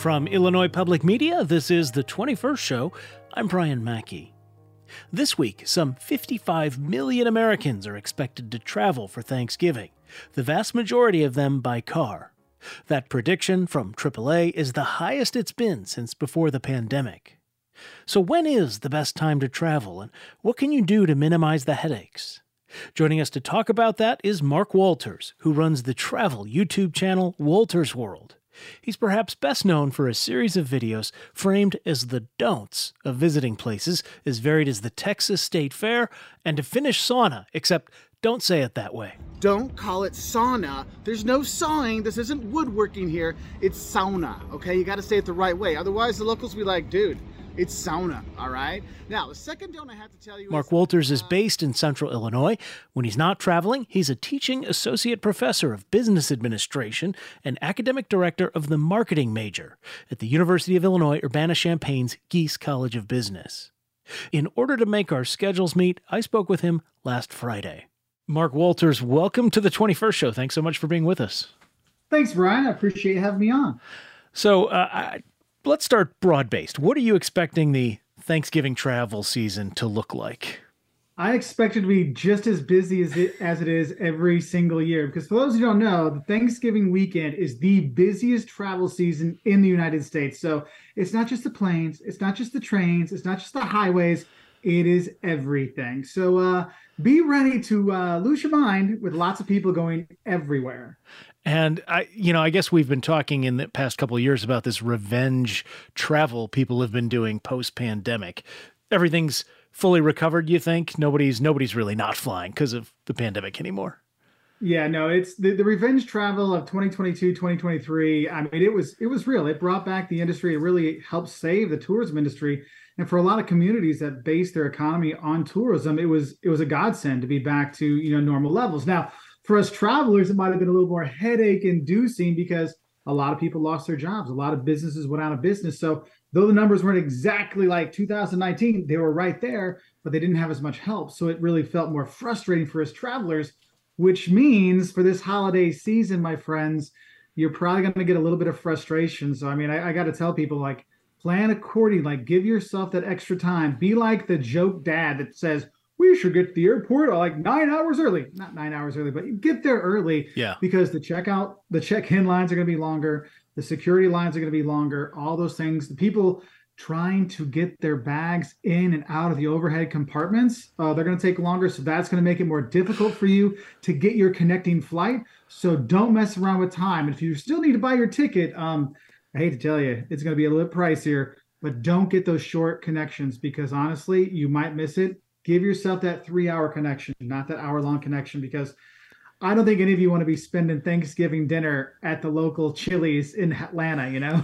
From Illinois Public Media, this is The 21st Show. I'm Brian Mackey. This week, some 55 million Americans are expected to travel for Thanksgiving, the vast majority of them by car. That prediction from AAA is the highest it's been since before the pandemic. So when is the best time to travel, and what can you do to minimize the headaches? Joining us to talk about that is Mark Walters, who runs the travel YouTube channel Walters World. He's perhaps best known for a series of videos framed as the don'ts of visiting places as varied as the Texas State Fair and a Finnish sauna, except don't say it that way. Don't call it sauna. There's no sawing. This isn't woodworking here. It's sauna, okay? You gotta say it the right way. Otherwise, the locals will be like, dude, it's sauna, all right? Now, the second don't I have to tell you Mark Walters is based in Central Illinois. When he's not traveling, he's a teaching associate professor of business administration and academic director of the marketing major at the University of Illinois Urbana-Champaign's Gies College of Business. In order to make our schedules meet, I spoke with him last Friday. Mark Walters, welcome to the 21st Show. Thanks so much for being with us. Thanks, Brian. I appreciate you having me on. So, let's start broad-based. What are you expecting the Thanksgiving travel season to look like? I expect it to be just as busy as it is every single year. Because for those who don't know, the Thanksgiving weekend is the busiest travel season in the United States. So it's not just the planes, it's not just the trains, it's not just the highways, it is everything. So be ready to lose your mind with lots of people going everywhere. And I guess we've been talking in the past couple of years about this revenge travel people have been doing post-pandemic. Everything's fully recovered, you think? Nobody's really not flying because of the pandemic anymore. Yeah, no, it's the revenge travel of 2022, 2023. I mean, it was real. It brought back the industry. It really helped save the tourism industry. And for a lot of communities that base their economy on tourism, it was a godsend to be back to, normal levels. Now, for us travelers, it might have been a little more headache inducing because a lot of people lost their jobs. A lot of businesses went out of business. So though the numbers weren't exactly like 2019, they were right there, but they didn't have as much help. So it really felt more frustrating for us travelers, which means for this holiday season, my friends, you're probably going to get a little bit of frustration. So, I mean, I got to tell people, like, plan accordingly, like give yourself that extra time. Be like the joke dad that says, we should get to the airport like 9 hours early. Not 9 hours early, but get there early. Yeah. Because the check-in lines are going to be longer. The security lines are going to be longer. All those things. The people trying to get their bags in and out of the overhead compartments, they're going to take longer. So that's going to make it more difficult for you to get your connecting flight. So don't mess around with time. And if you still need to buy your ticket, I hate to tell you, it's going to be a little bit pricier, but don't get those short connections because honestly, you might miss it. Give yourself that 3-hour connection, not that hour-long connection, because I don't think any of you want to be spending Thanksgiving dinner at the local Chili's in Atlanta,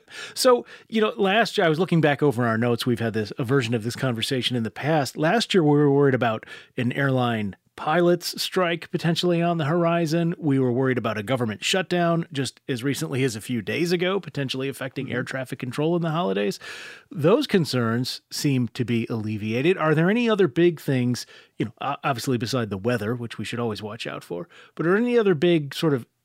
So, last year, I was looking back over our notes. We've had a version of this conversation in the past. Last year, we were worried about an airline pilots strike potentially on the horizon. We were worried about a government shutdown just as recently as a few days ago, potentially affecting air traffic control in the holidays. Those concerns seem to be alleviated. Are there any other big things, obviously beside the weather, which we should always watch out for, but are any other big sort of,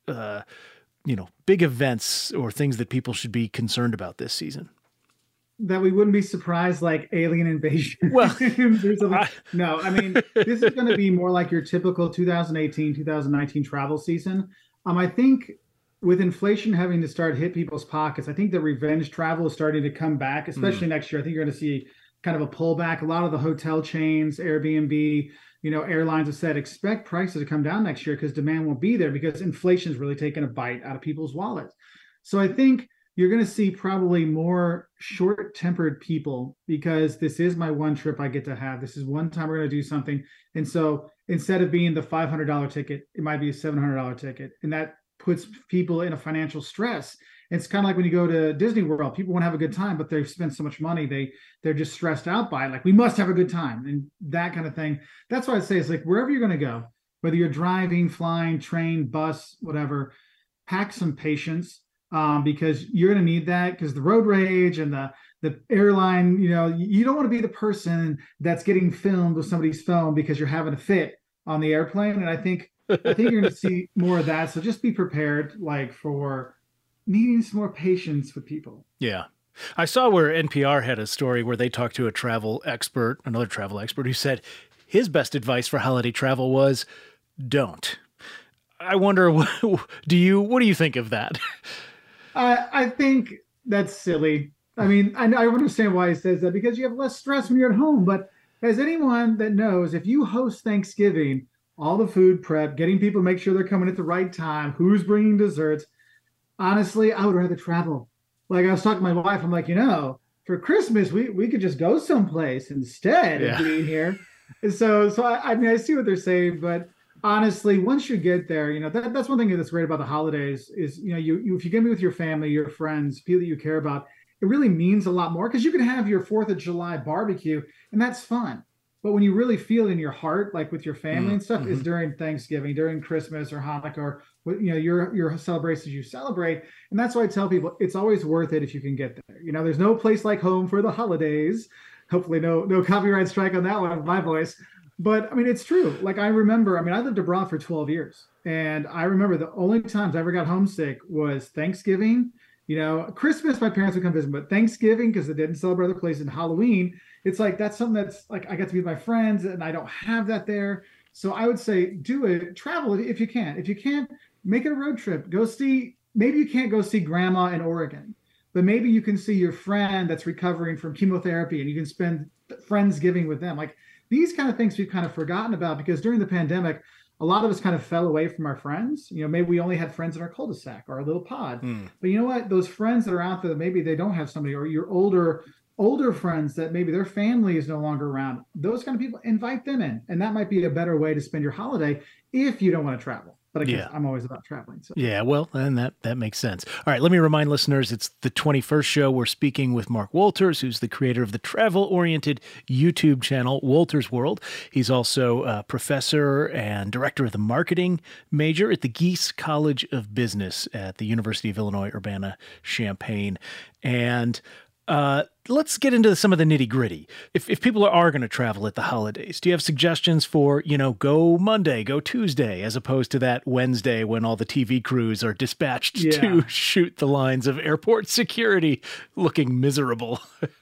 big events or things that people should be concerned about this season? That we wouldn't be surprised, like alien invasion. Well, no, I mean, this is going to be more like your typical 2018, 2019 travel season. I think with inflation having to start hit people's pockets, I think the revenge travel is starting to come back, especially next year. I think you're going to see kind of a pullback. A lot of the hotel chains, Airbnb, airlines have said, expect prices to come down next year because demand won't be there because inflation is really taking a bite out of people's wallets. So I think you're going to see probably more short-tempered people because this is my one trip I get to have. This is one time we're going to do something. And so instead of being the $500 ticket, it might be a $700 ticket. And that puts people in a financial stress. It's kind of like when you go to Disney World, people want to have a good time, but they've spent so much money. They're just stressed out by it. Like, we must have a good time and that kind of thing. That's why I say it's like wherever you're going to go, whether you're driving, flying, train, bus, whatever, pack some patience. Because you're going to need that because the road rage and the airline, you don't want to be the person that's getting filmed with somebody's phone because you're having a fit on the airplane. And I think you're going to see more of that. So just be prepared, like for needing some more patience with people. Yeah. I saw where NPR had a story where they talked to a travel expert, another travel expert, who said his best advice for holiday travel was don't. I wonder, what do you think of that? I think that's silly. I mean, I understand why he says that, because you have less stress when you're at home. But as anyone that knows, if you host Thanksgiving, all the food prep, getting people to make sure they're coming at the right time, who's bringing desserts, honestly, I would rather travel. Like I was talking to my wife, I'm like, for Christmas, we could just go someplace instead of being here. And so I mean, I see what they're saying, but honestly, once you get there, that's one thing that's great about the holidays is, you if you get me with your family, your friends, people that you care about, it really means a lot more, because you can have your 4th of July barbecue and that's fun. But when you really feel it in your heart, like with your family and stuff, is during Thanksgiving, during Christmas or Hanukkah, or your celebrations you celebrate. And that's why I tell people it's always worth it if you can get there. There's no place like home for the holidays. Hopefully no copyright strike on that one, my voice. But I mean, it's true. Like I lived abroad for 12 years. And I remember the only times I ever got homesick was Thanksgiving. Christmas, my parents would come visit, but Thanksgiving, because they didn't celebrate other places, and Halloween, it's like, that's something that's like, I get to be with my friends and I don't have that there. So I would say do it, travel if you can. If you can't, make it a road trip. Maybe you can't go see grandma in Oregon, but maybe you can see your friend that's recovering from chemotherapy and you can spend Friendsgiving with them. Like these kind of things we've kind of forgotten about, because during the pandemic, a lot of us kind of fell away from our friends. Maybe we only had friends in our cul-de-sac or our little pod. But you know what? Those friends that are out there, maybe they don't have somebody, or your older friends that maybe their family is no longer around. Those kind of people, invite them in. And that might be a better way to spend your holiday if you don't want to travel. But I guess I'm always about traveling. So. Yeah, well, and that makes sense. All right, let me remind listeners, it's the 21st show. We're speaking with Mark Wolters, who's the creator of the travel-oriented YouTube channel, Wolters World. He's also a professor and director of the marketing major at the Gies College of Business at the University of Illinois, Urbana-Champaign. And let's get into some of the nitty gritty. If people are going to travel at the holidays, do you have suggestions for, go Monday, go Tuesday, as opposed to that Wednesday when all the TV crews are dispatched to shoot the lines of airport security looking miserable?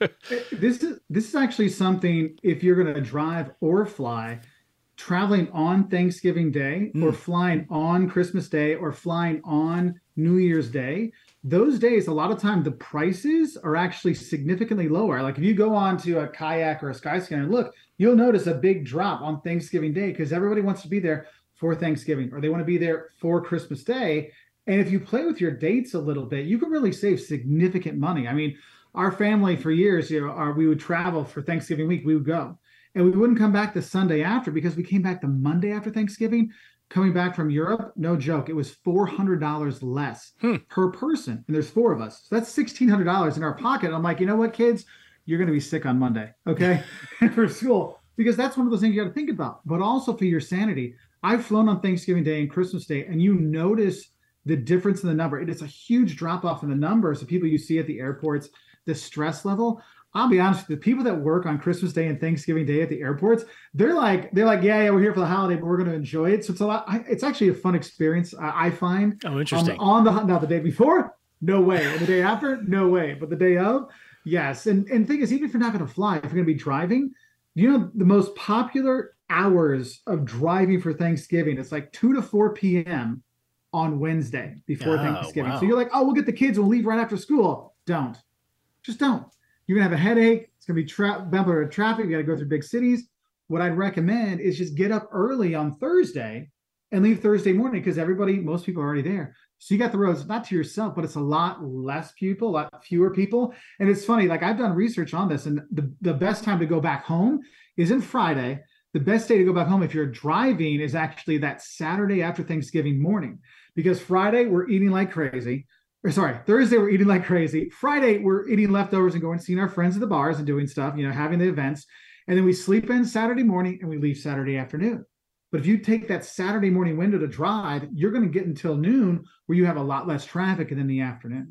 This is actually something, if you're going to drive or fly, traveling on Thanksgiving Day or flying on Christmas Day or flying on New Year's Day, those days, a lot of time, the prices are actually significantly lower. Like if you go on to a kayak or a Skyscanner and look, you'll notice a big drop on Thanksgiving Day, because everybody wants to be there for Thanksgiving, or they want to be there for Christmas Day. And if you play with your dates a little bit, you can really save significant money. I mean, our family for years, we would travel for Thanksgiving week, we would go. And we wouldn't come back the Sunday after, because we came back the Monday after Thanksgiving. Coming back from Europe, no joke, it was $400 less per person. And there's 4 of us. So that's $1,600 in our pocket. I'm like, you know what, kids? You're going to be sick on Monday, okay? For school. Because that's one of those things you got to think about. But also for your sanity. I've flown on Thanksgiving Day and Christmas Day, and you notice the difference in the number. It's a huge drop off in the numbers of people you see at the airports, the stress level. I'll be honest, the people that work on Christmas Day and Thanksgiving Day at the airports, they're like, yeah, we're here for the holiday, but we're going to enjoy it. So it's actually a fun experience, I find. Oh, interesting. Now the day before, no way. And the day after, no way. But the day of, yes. And the thing is, even if you're not going to fly, if you're going to be driving, the most popular hours of driving for Thanksgiving, it's like 2 to 4 p.m. on Wednesday before Thanksgiving. Wow. So you're like, we'll get the kids, we'll leave right after school. Don't. Just don't. You're going to have a headache. It's going to be bumper traffic. You got to go through big cities. What I'd recommend is just get up early on Thursday and leave Thursday morning, because most people are already there. So you got the roads, not to yourself, but it's a lot less people, a lot fewer people. And it's funny, like I've done research on this, and the best time to go back home isn't Friday. The best day to go back home if you're driving is actually that Saturday after Thanksgiving morning, because Friday we're eating like crazy. Thursday we're eating like crazy. Friday we're eating leftovers and going and seeing our friends at the bars and doing stuff, having the events. And then we sleep in Saturday morning and we leave Saturday afternoon. But if you take that Saturday morning window to drive, you're going to get until noon where you have a lot less traffic than in the afternoon.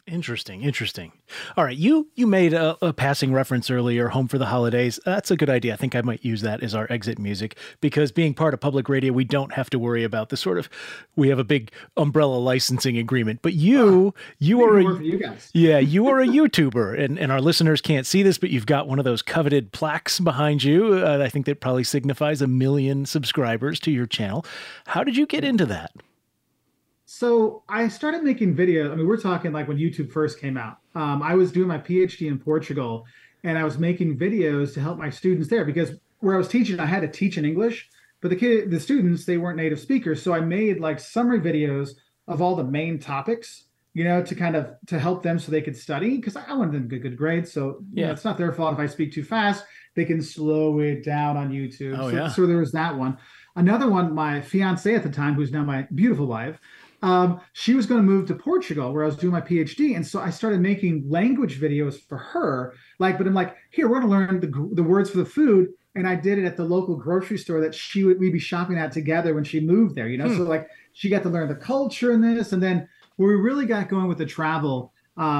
Interesting, interesting. All right, you made a passing reference earlier, Home for the Holidays. That's a good idea. I think I might use that as our exit music, because being part of public radio, we don't have to worry about the sort of, we have a big umbrella licensing agreement. But you are you guys. Yeah, you are a YouTuber, and our listeners can't see this, but you've got one of those coveted plaques behind you. I think that probably signifies 1 million subscribers to your channel. How did you get into that? So I started making videos. I mean, we're talking like when YouTube first came out. I was doing my PhD in Portugal, and I was making videos to help my students there, because where I was teaching, I had to teach in English, but the students, they weren't native speakers. So I made like summary videos of all the main topics, you know, to help them so they could study, because I wanted them to get good grades. So you know, it's not their fault if I speak too fast. They can slow it down on YouTube. So there was that one. Another one, my fiance at the time, who's now my beautiful wife, she was going to move to Portugal where I was doing my PhD. And so I started making language videos for her. But I'm like, here, we're going to learn the words for the food. And I did it at the local grocery store that we'd be shopping at together when she moved there, you know? So like she got to learn the culture in this. And then when we really got going with the travel,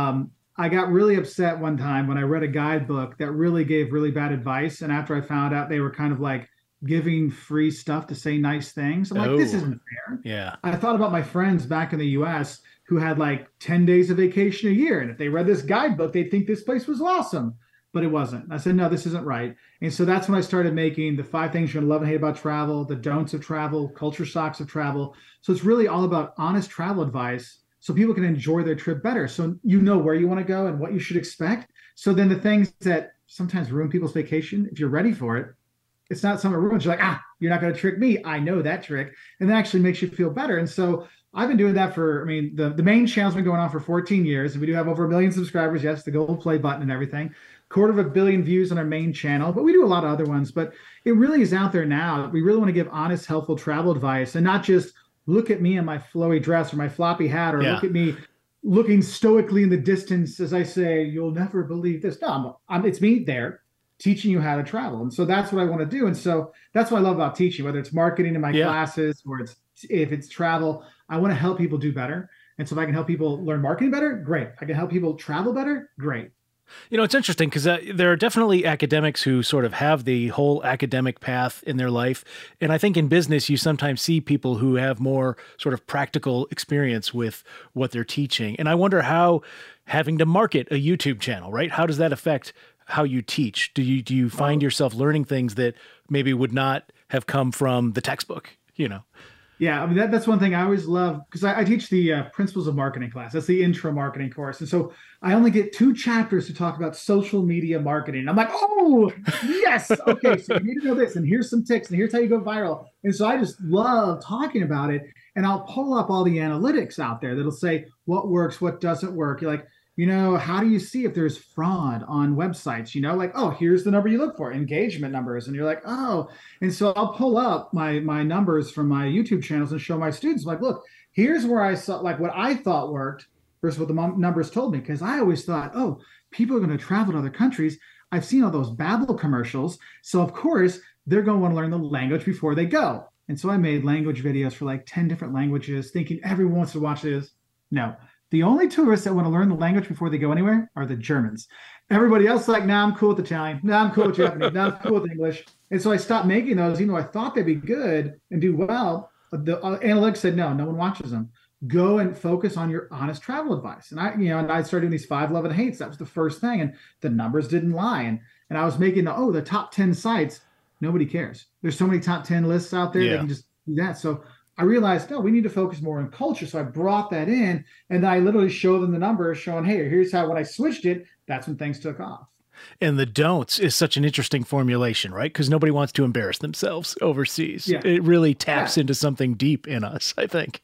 I got really upset one time when I read a guidebook that really gave really bad advice. And after I found out they were kind of like giving free stuff to say nice things, I'm like, this isn't fair. Yeah. I thought about my friends back in the US who had like 10 days of vacation a year. And if they read this guidebook, they'd think this place was awesome, but it wasn't. I said, no, this isn't right. And so that's when I started making the 5 things you're gonna love and hate about travel, the don'ts of travel, culture shocks of travel. So it's really all about honest travel advice so people can enjoy their trip better. So you know where you want to go and what you should expect. So then the things that sometimes ruin people's vacation, if you're ready for it, it's not something that ruins. You're like, you're not going to trick me. I know that trick. And that actually makes you feel better. And so I've been doing that for, I mean, the main channel's been going on for 14 years. And we do have over 1 million subscribers. Yes, the gold play button and everything. 250 million views on our main channel. But we do a lot of other ones. But it really is out there now. We really want to give honest, helpful travel advice, and not just look at me in my flowy dress or my floppy hat, or look at me looking stoically in the distance as I say, you'll never believe this. No, it's me there teaching you how to travel. And so that's what I want to do. And so that's what I love about teaching, whether it's marketing in my classes or if it's travel. I want to help people do better. And so if I can help people learn marketing better, great. If I can help people travel better, great. You know, it's interesting because there are definitely academics who sort of have the whole academic path in their life. And I think in business, you sometimes see people who have more sort of practical experience with what they're teaching. And I wonder how having to market a YouTube channel, right? How does that affect how you teach? Do you find yourself learning things that maybe would not have come from the textbook, you know? Yeah, I mean, that's one thing I always love, because I teach the Principles of Marketing class. That's the intro marketing course. And so I only get 2 chapters to talk about social media marketing. I'm like, oh, yes. Okay, so you need to know this, and here's some tips, and here's how you go viral. And so I just love talking about it. And I'll pull up all the analytics out there that'll say what works, what doesn't work. You're like, you know, how do you see if there's fraud on websites? You know, like, oh, here's the number you look for, engagement numbers. And you're like, oh. And so I'll pull up my numbers from my YouTube channels and show my students, like, look, here's where I saw, like, what I thought worked versus what the numbers told me. Because I always thought, oh, people are going to travel to other countries. I've seen all those Babbel commercials. So, of course, they're going to want to learn the language before they go. And so I made language videos for like 10 different languages, thinking everyone wants to watch this. No. The only tourists that want to learn the language before they go anywhere are the Germans. Everybody else is like, nah, I'm cool with Italian. Nah, I'm cool with Japanese. Nah, I'm cool with English. And so I stopped making those, even though I thought they'd be good and do well. The analytics said, no one watches them. Go and focus on your honest travel advice. And I started doing these 5 love and hates. That was the first thing. And the numbers didn't lie. And I was making the top 10 sites. Nobody cares. There's so many top 10 lists out there. They can just do that. So I realized, no, we need to focus more on culture. So I brought that in, and I literally showed them the numbers showing, hey, here's how, when I switched it, that's when things took off. And the don'ts is such an interesting formulation, right? Because nobody wants to embarrass themselves overseas. Yeah. It really taps into something deep in us, I think.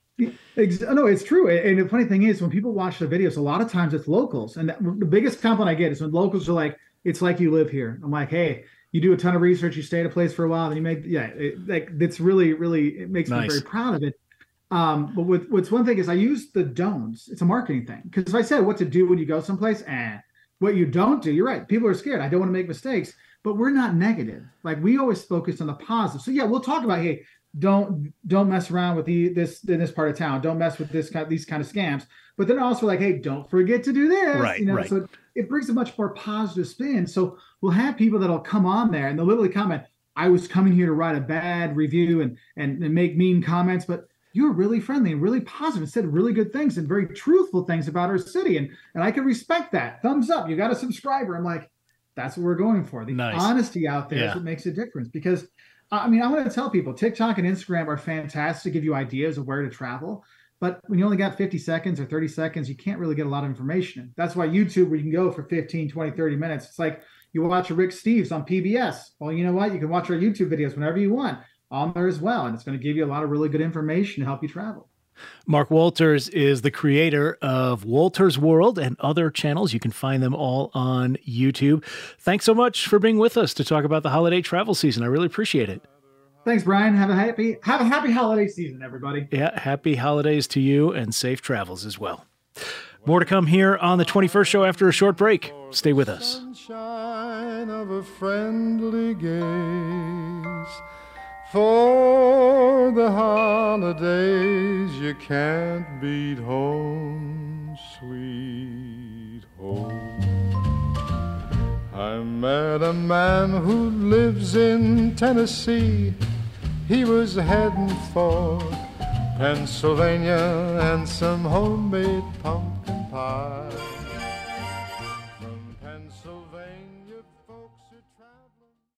No, it's true. And the funny thing is, when people watch the videos, a lot of times it's locals. And the biggest compliment I get is when locals are like, it's like you live here. I'm like, hey, you do a ton of research, you stay at a place for a while, then you make, it's really, it makes me very proud of it. But what's one thing is I use the don'ts. It's a marketing thing. Because if I said what to do when you go someplace, what you don't do, you're right. People are scared. I don't want to make mistakes, but we're not negative. Like, we always focus on the positive. So yeah, we'll talk about, hey, don't mess around with this in this part of town. Don't mess with these kind of scams. But then also like, hey, don't forget to do this. Right, right. So it brings a much more positive spin. So we'll have people that'll come on there and they'll literally comment, I was coming here to write a bad review and make mean comments, but you were really friendly and really positive and said really good things and very truthful things about our city. And I can respect that. Thumbs up. You got a subscriber. I'm like, that's what we're going for. The honesty out there is what makes a difference. Because, I mean, I want to tell people TikTok and Instagram are fantastic to give you ideas of where to travel. But when you only got 50 seconds or 30 seconds, you can't really get a lot of information. That's why YouTube, where you can go for 15, 20, 30 minutes. It's like you watch a Rick Steves on PBS. Well, you know what? You can watch our YouTube videos whenever you want on there as well. And it's going to give you a lot of really good information to help you travel. Mark Wolters is the creator of Wolters World and other channels. You can find them all on YouTube. Thanks so much for being with us to talk about the holiday travel season. I really appreciate it. Thanks, Brian. Have a happy holiday season, everybody. Yeah, happy holidays to you and safe travels as well. More to come here on the 21st show after a short break. Stay with us. Sunshine of a friendly gaze. For the holidays you can't beat home, sweet home. I met a man who lives in Tennessee. He was heading for Pennsylvania and some homemade pumpkin pie.